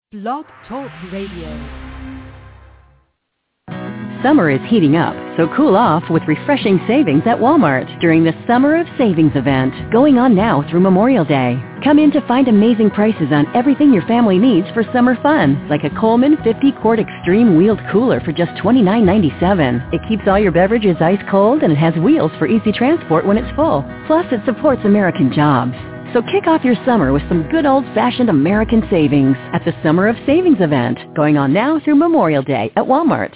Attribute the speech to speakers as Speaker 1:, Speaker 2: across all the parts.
Speaker 1: Blog Talk Radio.
Speaker 2: Summer is heating up, so cool off with refreshing savings at Walmart during the Summer of Savings event, going on now through Memorial Day. Come in to find amazing prices on everything your family needs for summer fun, like a Coleman 50-quart Extreme Wheeled Cooler for just $29.97. It keeps all your beverages ice cold, and it has wheels for easy transport when it's full. Plus, it supports American jobs. So kick off your summer with some good old-fashioned American savings at the Summer of Savings event, going on now through Memorial Day at Walmart.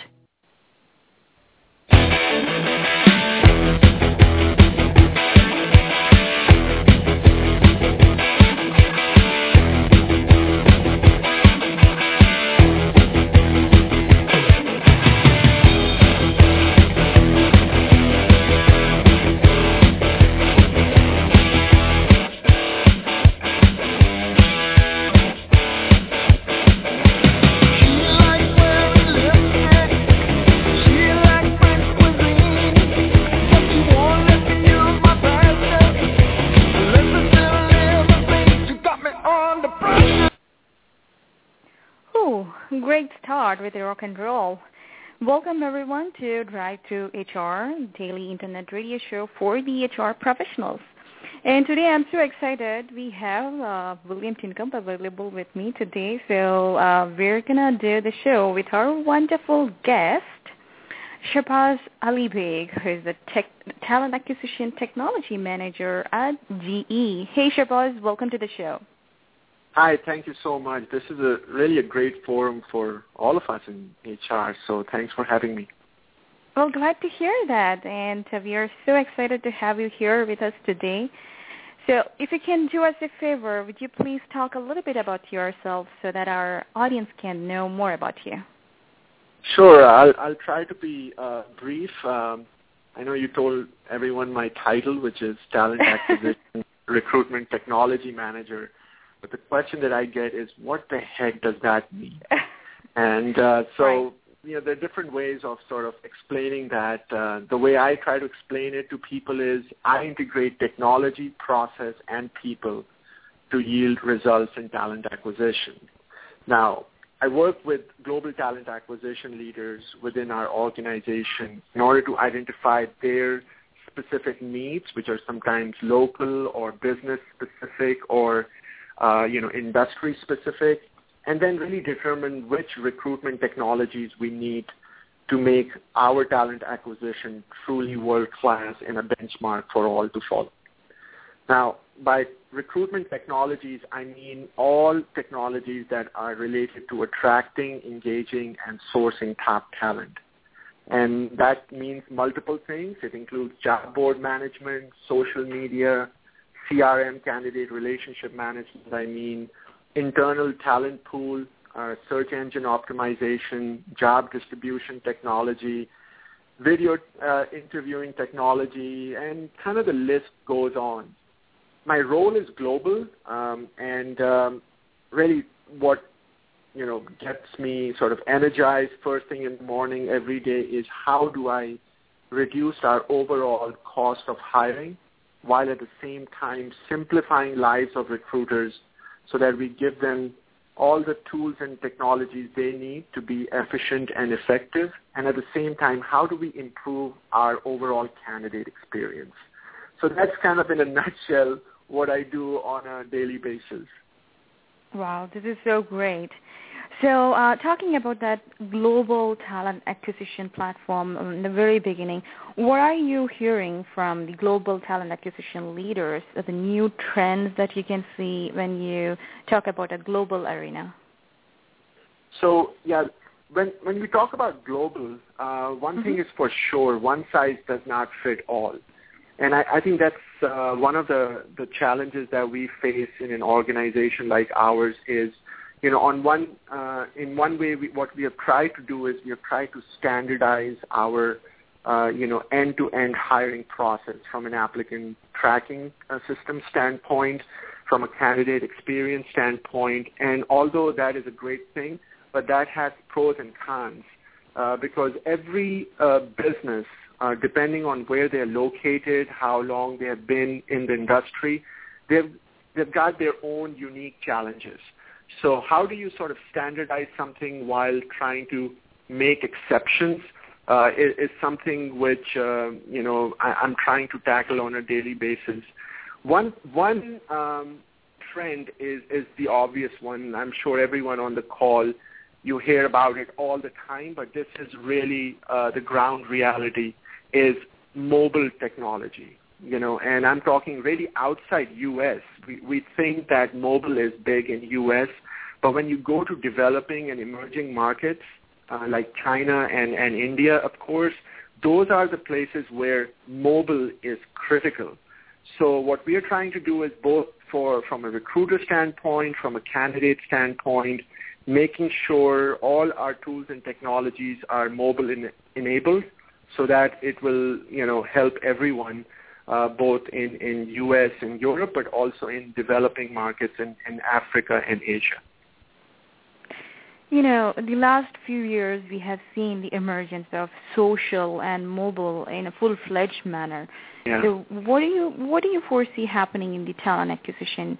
Speaker 3: Great start with the rock and roll. Welcome everyone to Drive to HR, daily internet radio show for the HR professionals. And today I'm so excited. We have William Tinkham available with me today. So we're going to do the show with our wonderful guest, Shahbaz Ali Beg, who is the Talent Acquisition Technology Manager at GE. Hey Shahbaz, welcome to the show.
Speaker 4: Hi, thank you so much. This is really a great forum for all of us in HR, so thanks for having me.
Speaker 3: Well, glad to hear that, and we are so excited to have you here with us today. So if you can do us a favor, would you please talk a little bit about yourself so that our audience can know more about you?
Speaker 4: Sure, I'll try to be brief. I know you told everyone my title, which is Talent Acquisition Recruitment Technology Manager. But the question that I get is, what the heck does that mean? And there are different ways of sort of explaining that. The way I try to explain it to people is I integrate technology, process, and people to yield results in talent acquisition. Now, I work with global talent acquisition leaders within our organization in order to identify their specific needs, which are sometimes local or business-specific or industry specific, and then really determine which recruitment technologies we need to make our talent acquisition truly world-class and a benchmark for all to follow. Now, by recruitment technologies, I mean all technologies that are related to attracting, engaging, and sourcing top talent. And that means multiple things. It includes job board management, social media, CRM, candidate relationship management, I mean internal talent pool, search engine optimization, job distribution technology, video interviewing technology, and kind of the list goes on. My role is global, and really what gets me sort of energized first thing in the morning every day is how do I reduce our overall cost of hiring, while at the same time simplifying lives of recruiters so that we give them all the tools and technologies they need to be efficient and effective, and at the same time, how do we improve our overall candidate experience? So that's kind of in a nutshell what I do on a daily basis.
Speaker 3: Wow, this is so great. So talking about that global talent acquisition platform in the very beginning, what are you hearing from the global talent acquisition leaders, the new trends that you can see when you talk about a global arena?
Speaker 4: So, yeah, when we talk about global, one thing is for sure, one size does not fit all. And I think that's one of the challenges that we face in an organization like ours is, in one way, what we have tried to do is we have tried to standardize our, end-to-end hiring process from an applicant tracking system standpoint, from a candidate experience standpoint. And although that is a great thing, but that has pros and cons because every business, depending on where they're located, how long they have been in the industry, they've got their own unique challenges. So how do you sort of standardize something while trying to make exceptions is something which, I'm trying to tackle on a daily basis. One trend is the obvious one. I'm sure everyone on the call, you hear about it all the time, but this is really the ground reality, is mobile technology. And I'm talking really outside U.S. We think that mobile is big in U.S., but when you go to developing and emerging markets like China and India, of course, those are the places where mobile is critical. So what we are trying to do is both from a recruiter standpoint, from a candidate standpoint, making sure all our tools and technologies are mobile enabled so that it will, help everyone, both in U.S. and Europe, but also in developing markets in Africa and Asia.
Speaker 3: The last few years we have seen the emergence of social and mobile in a full-fledged manner.
Speaker 4: Yeah.
Speaker 3: So what do you foresee happening in the talent acquisition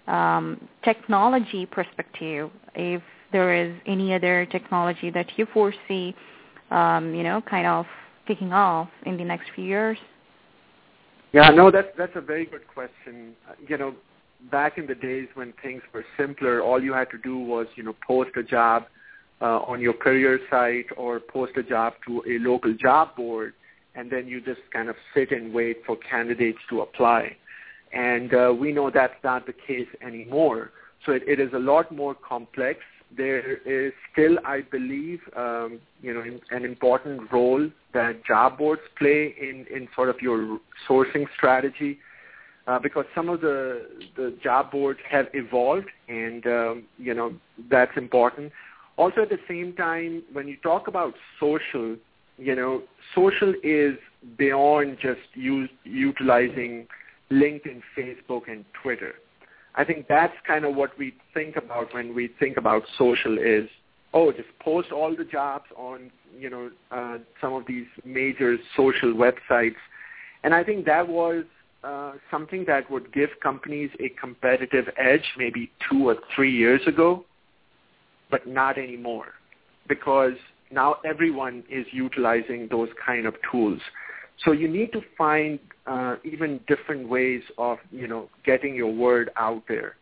Speaker 3: technology perspective? If there is any other technology that you foresee, kind of kicking off in the next few years?
Speaker 4: Yeah, no, that's a very good question. Back in the days when things were simpler, all you had to do was, post a job on your career site or post a job to a local job board, and then you just kind of sit and wait for candidates to apply. And we know that's not the case anymore. So it is a lot more complex. There is still, I believe, an important role that job boards play in sort of your sourcing strategy. Because some of the job boards have evolved, and, that's important. Also, at the same time, when you talk about social, social is beyond just utilizing LinkedIn, Facebook, and Twitter. I think that's kind of what we think about when we think about social is, just post all the jobs on, some of these major social websites. And I think that was something that would give companies a competitive edge maybe 2 or 3 years ago, but not anymore, because now everyone is utilizing those kind of tools. So you need to find even different ways of, getting your word out there.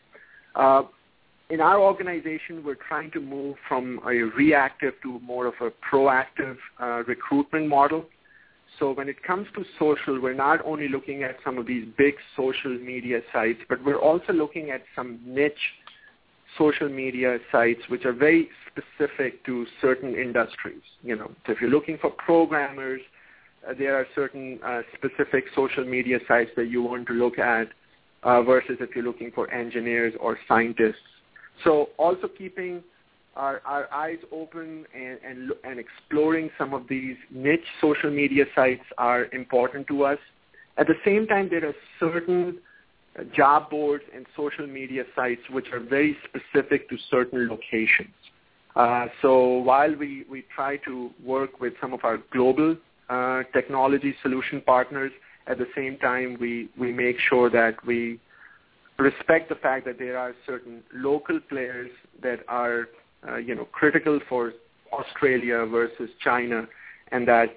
Speaker 4: In our organization, we're trying to move from a reactive to more of a proactive recruitment model. So when it comes to social, we're not only looking at some of these big social media sites, but we're also looking at some niche social media sites which are very specific to certain industries. So if you're looking for programmers, there are certain specific social media sites that you want to look at versus if you're looking for engineers or scientists. So also keeping our eyes open and exploring some of these niche social media sites are important to us. At the same time, there are certain job boards and social media sites which are very specific to certain locations. So while we try to work with some of our global technology solution partners, at the same time we make sure that we respect the fact that there are certain local players that are critical for Australia versus China, and that,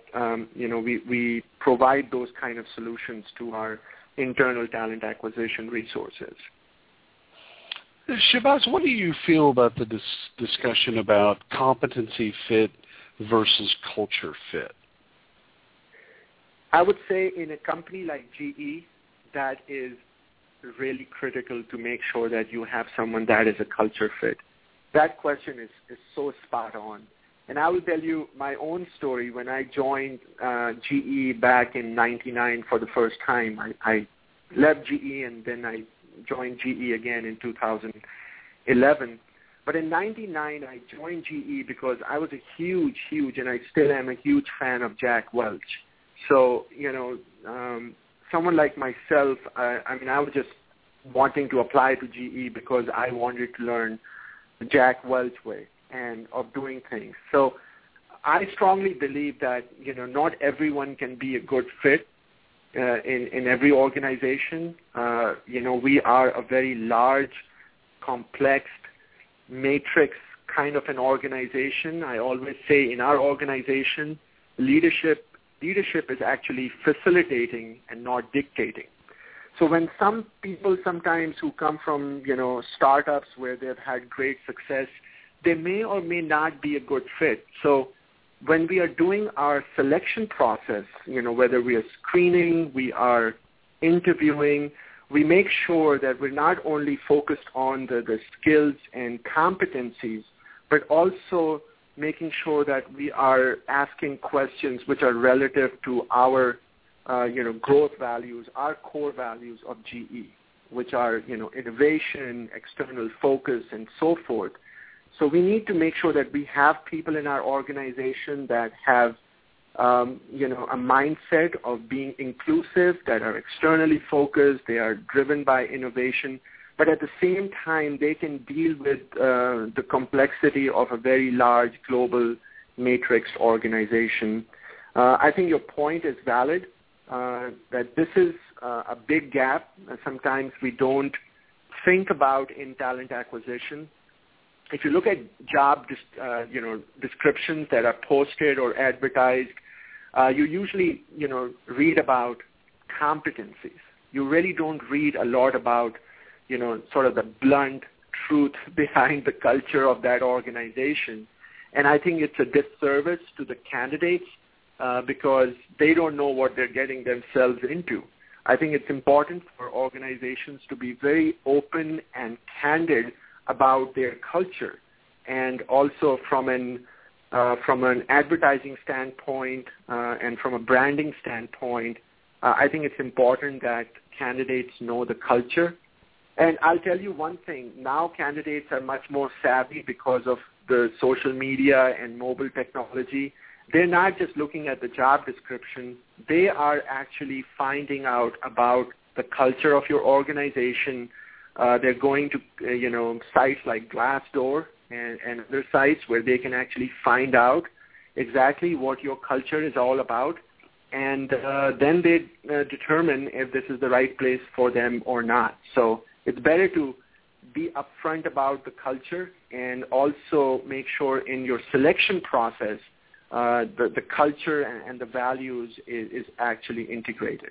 Speaker 4: we provide those kind of solutions to our internal talent acquisition resources.
Speaker 5: Shahbaz, what do you feel about the discussion about competency fit versus culture fit?
Speaker 4: I would say in a company like GE, that is really critical to make sure that you have someone that is a culture fit. That question is so spot on. And I will tell you my own story. When I joined GE back in 1999 for the first time, I left GE and then I joined GE again in 2011. But in 1999, I joined GE because I was a huge, and I still am a huge fan of Jack Welch. So, someone like myself, I was just wanting to apply to GE because I wanted to learn the Jack Welch way and of doing things. So I strongly believe that, not everyone can be a good fit in every organization. We are a very large, complex, matrix kind of an organization. I always say in our organization, leadership is actually facilitating and not dictating. So when some people sometimes who come from, startups where they've had great success, they may or may not be a good fit. So when we are doing our selection process, whether we are screening, we are interviewing, we make sure that we're not only focused on the skills and competencies, but also making sure that we are asking questions which are relative to our, growth values, our core values of GE, which are, innovation, external focus, and so forth. So we need to make sure that we have people in our organization that have, a mindset of being inclusive, that are externally focused, they are driven by innovation, but at the same time, they can deal with the complexity of a very large global matrix organization. I think your point is valid, that this is a big gap. Sometimes we don't think about in talent acquisition. If you look at job descriptions that are posted or advertised, you usually, read about competencies. You really don't read a lot about sort of the blunt truth behind the culture of that organization. And I think it's a disservice to the candidates because they don't know what they're getting themselves into. I think it's important for organizations to be very open and candid about their culture. And also from an advertising standpoint and from a branding standpoint, I think it's important that candidates know the culture. And I'll tell you one thing, now candidates are much more savvy because of the social media and mobile technology. They're not just looking at the job description. They are actually finding out about the culture of your organization. They're going to, sites like Glassdoor and other sites where they can actually find out exactly what your culture is all about. And then they determine if this is the right place for them or not. So it's better to be upfront about the culture and also make sure in your selection process the culture and the values is actually integrated.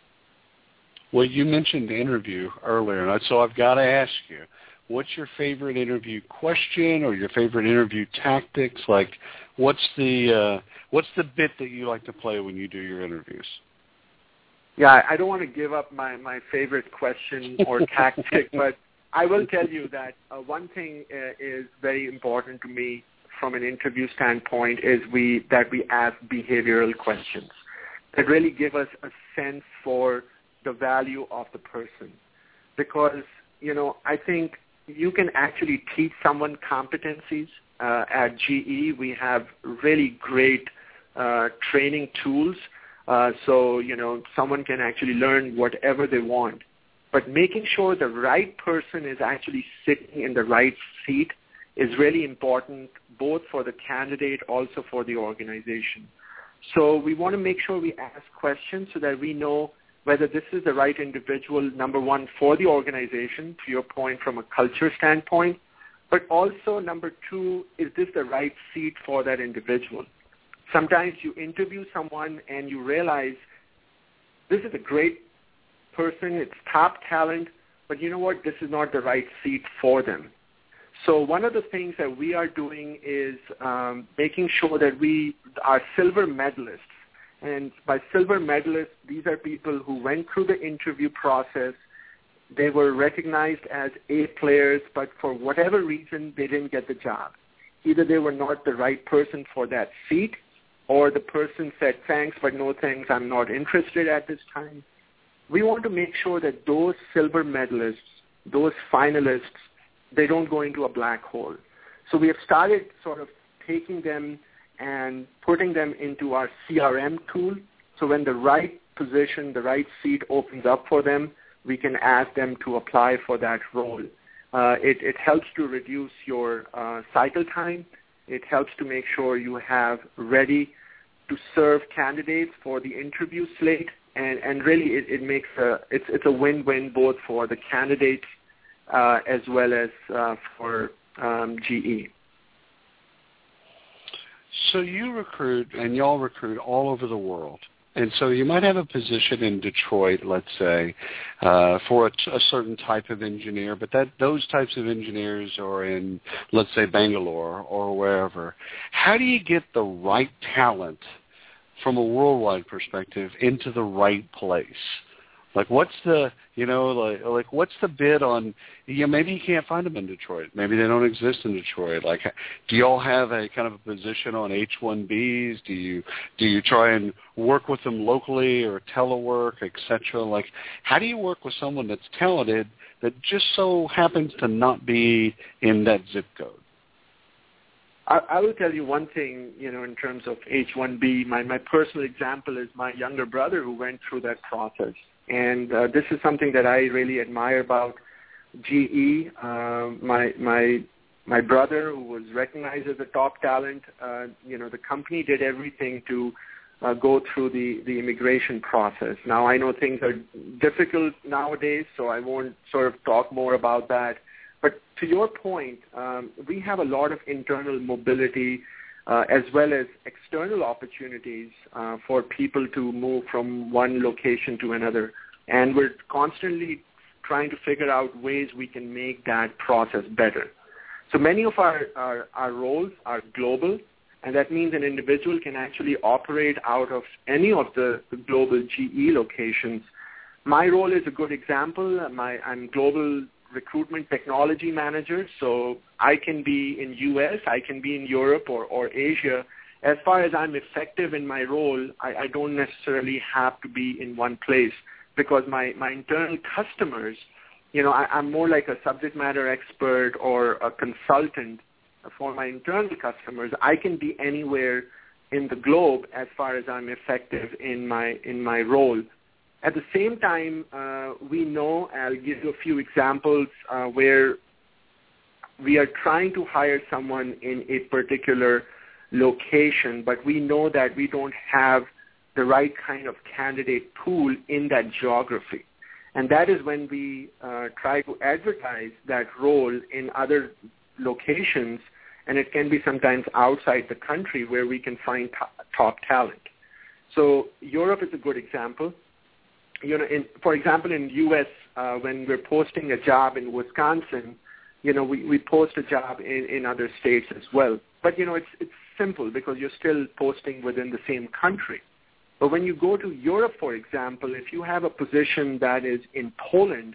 Speaker 5: Well, you mentioned the interview earlier, and so I've got to ask you, what's your favorite interview question or your favorite interview tactics? Like, what's the bit that you like to play when you do your interviews?
Speaker 4: Yeah, I don't want to give up my favorite question or tactic, but I will tell you that one thing is very important to me from an interview standpoint is that we ask behavioral questions that really give us a sense for the value of the person. Because, I think you can actually teach someone competencies. At GE, we have really great training tools. So someone can actually learn whatever they want. But making sure the right person is actually sitting in the right seat is really important, both for the candidate, also for the organization. So we want to make sure we ask questions so that we know whether this is the right individual, number one, for the organization, to your point, from a culture standpoint, but also, number two, is this the right seat for that individual? Sometimes you interview someone and you realize this is a great person, it's top talent, but you know what, this is not the right seat for them. So one of the things that we are doing is making sure that we are silver medalists. And by silver medalists, these are people who went through the interview process. They were recognized as A players, but for whatever reason, they didn't get the job. Either they were not the right person for that seat, or the person said, thanks, but no thanks, I'm not interested at this time. We want to make sure that those silver medalists, those finalists, they don't go into a black hole. So we have started sort of taking them and putting them into our CRM tool. So when the right position, the right seat opens up for them, we can ask them to apply for that role. It helps to reduce your cycle time. It helps to make sure you have ready to serve candidates for the interview slate. And really it makes it's a win-win both for the candidates as well as for GE.
Speaker 5: So you recruit, and y'all recruit all over the world. And so you might have a position in Detroit, let's say, for a certain type of engineer, but those types of engineers are in, let's say, Bangalore or wherever. How do you get the right talent from a worldwide perspective into the right place? Like, what's the, like what's the bid on, maybe you can't find them in Detroit. Maybe they don't exist in Detroit. Like, do you all have a kind of a position on H-1Bs? Do you try and work with them locally or telework, et cetera? Like, how do you work with someone that's talented that just so happens to not be in that zip code?
Speaker 4: I will tell you one thing, in terms of H-1B. My personal example is my younger brother who went through that process. And this is something that I really admire about GE. My brother, who was recognized as a top talent, the company did everything to go through the immigration process. Now, I know things are difficult nowadays, so I won't sort of talk more about that. But to your point, we have a lot of internal mobility as well as external opportunities for people to move from one location to another. And we're constantly trying to figure out ways we can make that process better. So many of our roles are global, and that means an individual can actually operate out of any of the global GE locations. My role is a good example. I'm global recruitment technology manager, so I can be in U.S., I can be in Europe or Asia. As far as I'm effective in my role, I don't necessarily have to be in one place, because my internal customers, I'm more like a subject matter expert or a consultant for my internal customers. I can be anywhere in the globe as far as I'm effective in my role. At the same time, we know, I'll give you a few examples where we are trying to hire someone in a particular location, but we know that we don't have the right kind of candidate pool in that geography. And that is when we try to advertise that role in other locations, and it can be sometimes outside the country where we can find top talent. So Europe is a good example. For example, in U.S., when we're posting a job in Wisconsin, we post a job in other states as well. But, it's simple because you're still posting within the same country. But when you go to Europe, for example, if you have a position that is in Poland,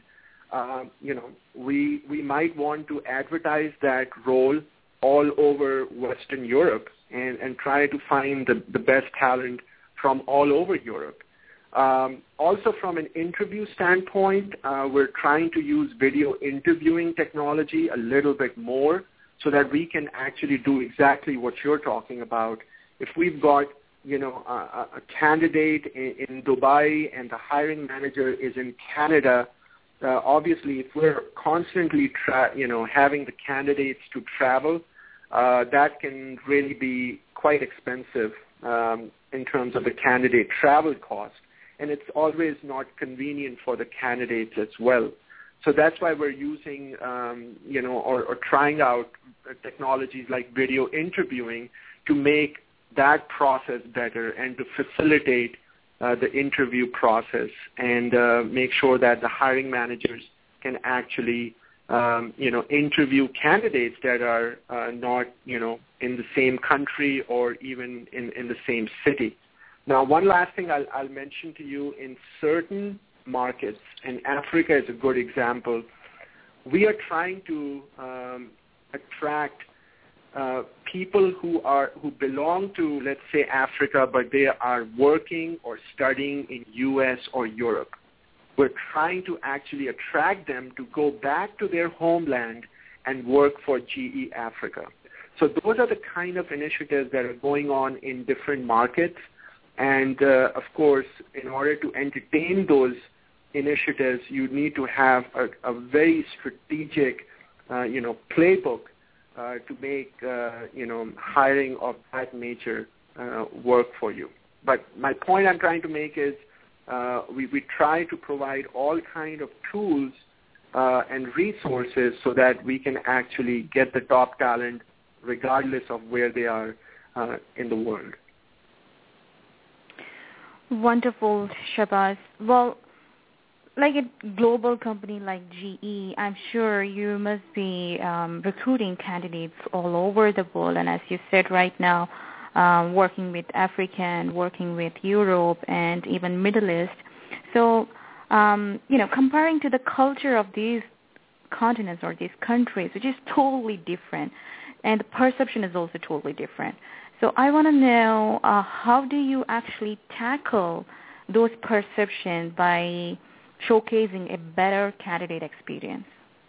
Speaker 4: we might want to advertise that role all over Western Europe and try to find the best talent from all over Europe. Also, from an interview standpoint, we're trying to use video interviewing technology a little bit more so that we can actually do exactly what you're talking about. If we've got, a candidate in Dubai and the hiring manager is in Canada, obviously, if we're constantly, having the candidates to travel, that can really be quite expensive in terms of the candidate travel cost. And it's always not convenient for the candidates as well. So that's why we're using, or trying out technologies like video interviewing to make that process better and to facilitate the interview process and make sure that the hiring managers can actually, interview candidates that are not, in the same country or even in the same city. Now, one last thing I'll mention to you, in certain markets, and Africa is a good example, we are trying to attract people who belong to, let's say, Africa, but they are working or studying in U.S. or Europe. We're trying to actually attract them to go back to their homeland and work for GE Africa. So those are the kind of initiatives that are going on in different markets. And, of course, in order to entertain those initiatives, you need to have a very strategic, playbook to make, hiring of that nature work for you. But my point I'm trying to make is we try to provide all kind of tools and resources so that we can actually get the top talent regardless of where they are in the world.
Speaker 3: Wonderful, Shahbaz. Well, like a global company like GE, I'm sure you must be recruiting candidates all over the world. And as you said right now, working with African, working with Europe, and even Middle East. So, comparing to the culture of these continents or these countries, which is totally different, and the perception is also totally different. So I want to know, how do you actually tackle those perceptions by showcasing a better candidate experience?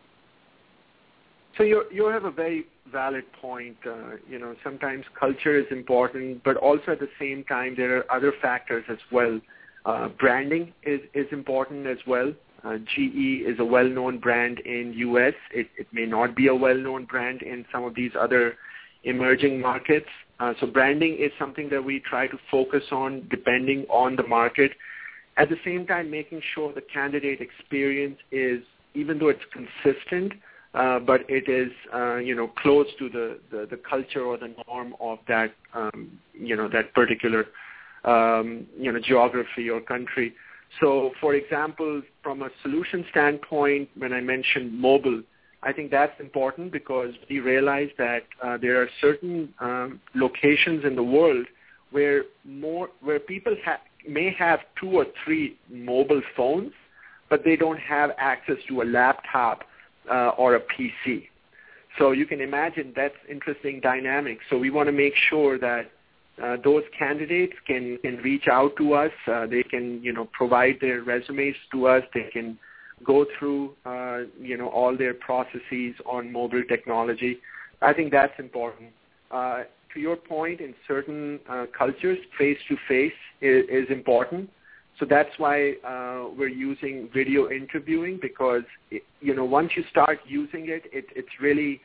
Speaker 4: So you have a very valid point. Sometimes culture is important, but also at the same time there are other factors as well. Branding is important as well. GE is a well-known brand in U.S. It may not be a well-known brand in some of these other emerging markets. So branding is something that we try to focus on depending on the market. At the same time, making sure the candidate experience is, even though it's consistent, but it is, close to the culture or the norm of that, that particular, geography or country. So, for example, from a solution standpoint, when I mentioned mobile, I think that's important because we realize that there are certain locations in the world where people may have 2 or 3 mobile phones, but they don't have access to a laptop or a PC. So you can imagine that's interesting dynamic. So we want to make sure that those candidates can reach out to us. They can, provide their resumes to us. They can go through, all their processes on mobile technology. I think that's important. To your point, in certain cultures, face-to-face is important. So that's why we're using video interviewing because, once you start using it, it's really,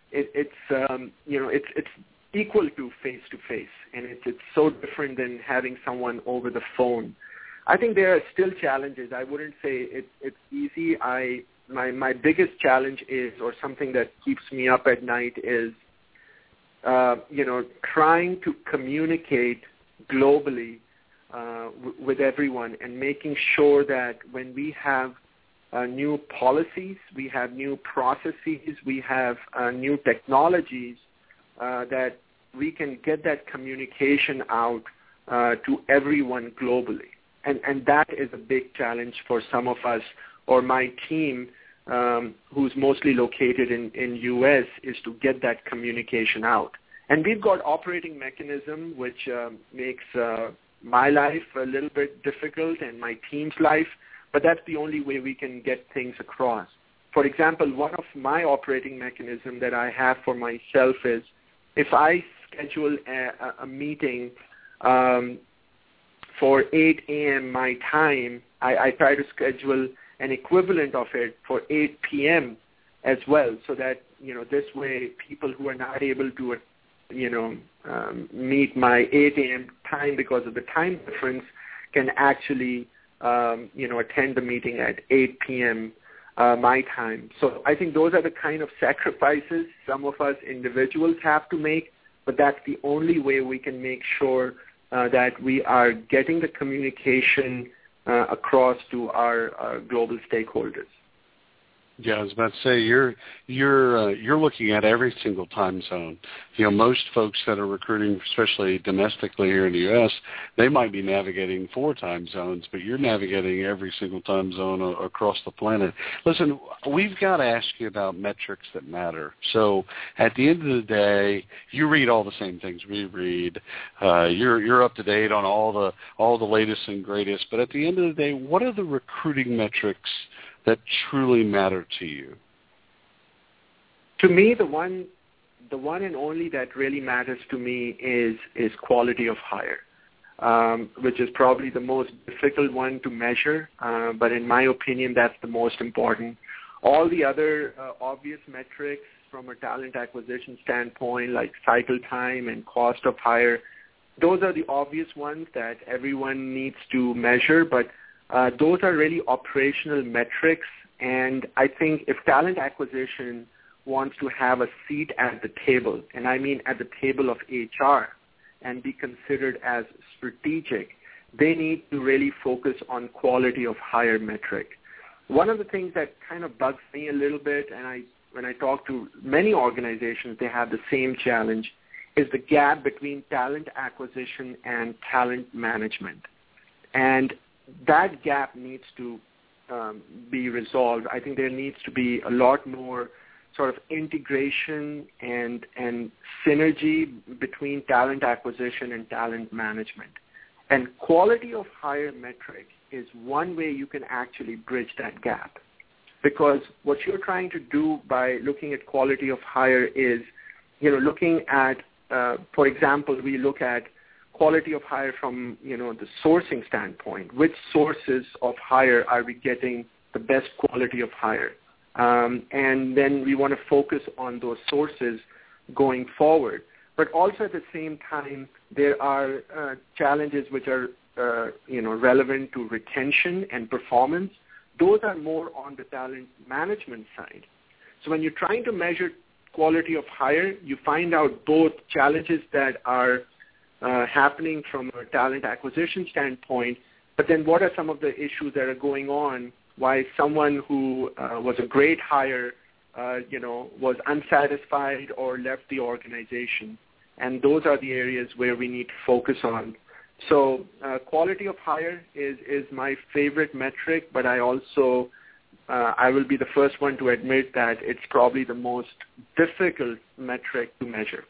Speaker 4: it's equal to face-to-face, and it's so different than having someone over the phone. I think there are still challenges. I wouldn't say it's easy. My biggest challenge is, or something that keeps me up at night is, trying to communicate globally with everyone and making sure that when we have new policies, we have new processes, we have new technologies, that we can get that communication out to everyone globally. And that is a big challenge for some of us, or my team, who's mostly located in U.S., is to get that communication out. And we've got operating mechanism which makes my life a little bit difficult and my team's life, but that's the only way we can get things across. For example, one of my operating mechanism that I have for myself is if I schedule a meeting for 8 a.m. my time, I try to schedule an equivalent of it for 8 p.m. as well, so that, this way people who are not able to, meet my 8 a.m. time because of the time difference can actually, attend the meeting at 8 p.m. My time. So I think those are the kind of sacrifices some of us individuals have to make, but that's the only way we can make sure that we are getting the communication across to our global stakeholders.
Speaker 5: Yeah, I was about to say you're looking at every single time zone. Most folks that are recruiting, especially domestically here in the U.S., they might be navigating 4 time zones, but you're navigating every single time zone across the planet. Listen, we've got to ask you about metrics that matter. So at the end of the day, you read all the same things we read. You're up to date on all the latest and greatest. But at the end of the day, what are the recruiting metrics that truly matter to you?
Speaker 4: To me, the one and only that really matters to me is quality of hire, which is probably the most difficult one to measure, but in my opinion, that's the most important. All the other obvious metrics from a talent acquisition standpoint, like cycle time and cost of hire, those are the obvious ones that everyone needs to measure, but those are really operational metrics And I think if talent acquisition wants to have a seat at the table, and I mean at the table of HR, and be considered as strategic, they need to really focus on quality of hire metric. One of the things that kind of bugs me a little bit, and when I talk to many organizations, they have the same challenge, is the gap between talent acquisition and talent management. And that gap needs to be resolved. I think there needs to be a lot more sort of integration and synergy between talent acquisition and talent management. And quality of hire metric is one way you can actually bridge that gap. Because what you're trying to do by looking at quality of hire is, looking at, for example, we look at quality of hire from, the sourcing standpoint. Which sources of hire are we getting the best quality of hire? And then we want to focus on those sources going forward. But also at the same time, there are challenges which are, relevant to retention and performance. Those are more on the talent management side. So when you're trying to measure quality of hire, you find out both challenges that are happening from a talent acquisition standpoint, but then what are some of the issues that are going on, why someone who was a great hire, was unsatisfied or left the organization. And those are the areas where we need to focus on. So quality of hire is my favorite metric, but I also, I will be the first one to admit that it's probably the most difficult metric to measure.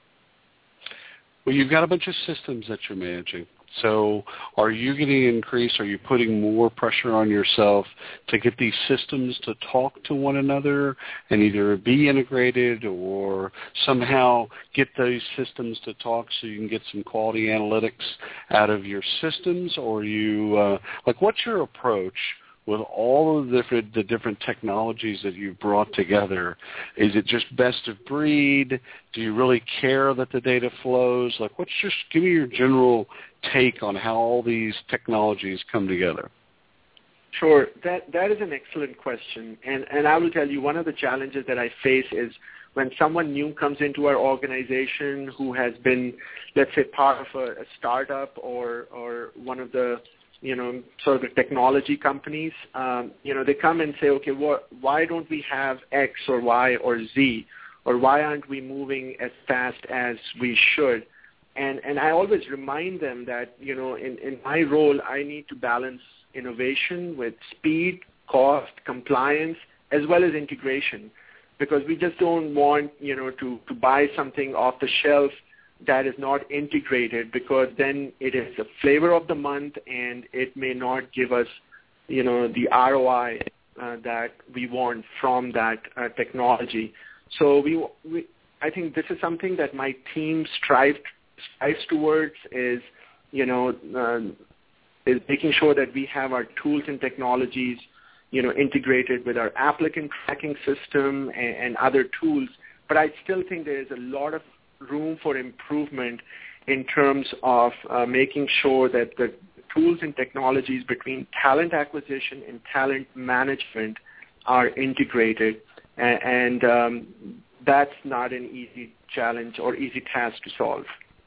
Speaker 5: Well, you've got a bunch of systems that you're managing. So are you getting increased? Are you putting more pressure on yourself to get these systems to talk to one another and either be integrated or somehow get those systems to talk so you can get some quality analytics out of your systems? Or you, what's your approach with all of the different technologies that you've brought together? Is it just best of breed? Do you really care that the data flows? Give me your general take on how all these technologies come together.
Speaker 4: Sure. That is an excellent question. And I will tell you, one of the challenges that I face is when someone new comes into our organization who has been, let's say, part of a startup or one of the sort of the technology companies, they come and say, okay, why don't we have X or Y or Z, or why aren't we moving as fast as we should? And I always remind them that, in my role, I need to balance innovation with speed, cost, compliance, as well as integration, because we just don't want, to buy something off the shelf that is not integrated, because then it is a flavor of the month and it may not give us, the ROI that we want from that technology. So I think this is something that my team strives towards is making sure that we have our tools and technologies, integrated with our applicant tracking system and other tools. But I still think there is a lot of room for improvement in terms of making sure that the tools and technologies between talent acquisition and talent management are integrated. And that's not an easy challenge or easy task to solve.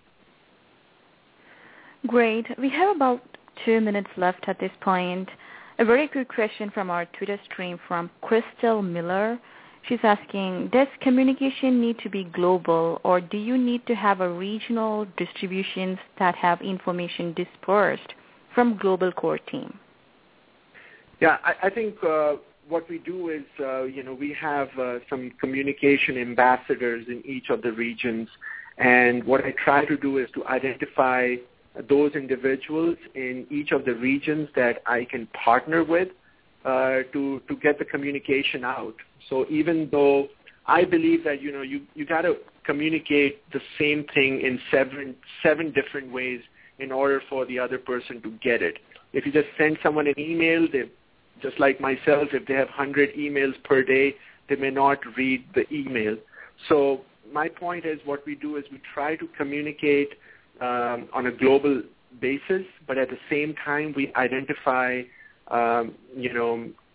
Speaker 3: Great. We have about 2 minutes left at this point. A very quick question from our Twitter stream from Crystal Miller. She's asking, does communication need to be global, or do you need to have a regional distributions that have information dispersed from global core team?
Speaker 4: Yeah, I think what we do is, we have some communication ambassadors in each of the regions. And what I try to do is to identify those individuals in each of the regions that I can partner with to get the communication out. So even though I believe that, you got to communicate the same thing in seven different ways in order for the other person to get it. If you just send someone an email, just like myself, if they have 100 emails per day, they may not read the email. So my point is, what we do is we try to communicate on a global basis, but at the same time we identify,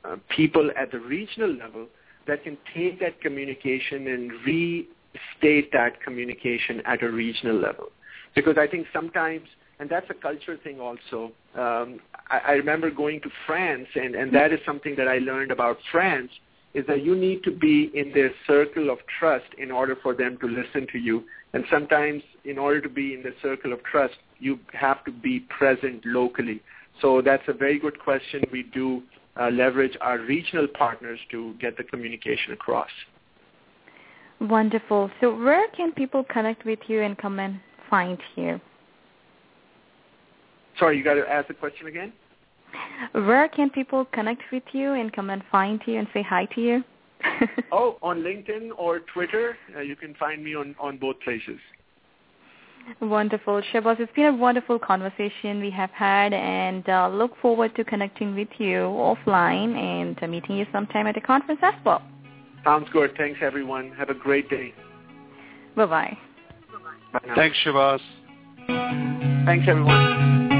Speaker 4: people at the regional level that can take that communication and restate that communication at a regional level. Because I think sometimes, and that's a culture thing also, I remember going to France, and that is something that I learned about France, is that you need to be in their circle of trust in order for them to listen to you. And sometimes in order to be in the circle of trust, you have to be present locally. So that's a very good question. We do leverage our regional partners to get the communication across.
Speaker 3: Wonderful. So where can people connect with you and come and find you?
Speaker 4: Sorry, you got to ask the question again?
Speaker 3: Where can people connect with you and come and find you and say hi to you?
Speaker 4: Oh, on LinkedIn or Twitter. You can find me on both places.
Speaker 3: Wonderful. Shahbaz, it's been a wonderful conversation we have had, and look forward to connecting with you offline and meeting you sometime at a conference as well.
Speaker 4: Sounds good. Thanks, everyone. Have a great day.
Speaker 3: Bye-bye.
Speaker 4: Bye now.
Speaker 5: Thanks, Shahbaz.
Speaker 4: Thanks, everyone.